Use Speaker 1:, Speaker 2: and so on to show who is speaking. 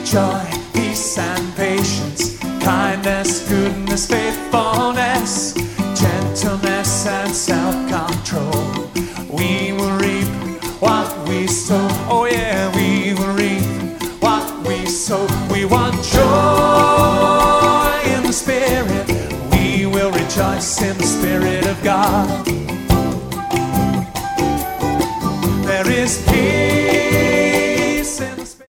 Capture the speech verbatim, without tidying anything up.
Speaker 1: joy, peace and patience, kindness, goodness, faithfulness, gentleness and self-control. We will reap what we sow. Oh yeah, we will reap what we sow. We want joy in the Spirit. We will rejoice in the Spirit of God. There is peace